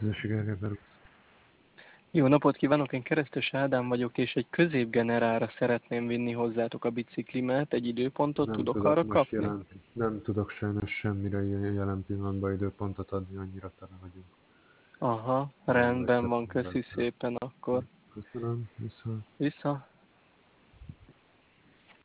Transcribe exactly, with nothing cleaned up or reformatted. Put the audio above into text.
Jó napot kívánok, én Keresztes Ádám vagyok, és egy középgenerára szeretném vinni hozzátok a biciklimet. Egy időpontot Nem tudok tudok arra most kapni? jelen, nem tudok sajnos semmire ilyen jelen pillanatban időpontot adni, annyira tele vagyunk. Aha, Nem rendben vagytok van, köszi nyugodtan. szépen akkor. Köszönöm, viszont. Vissza.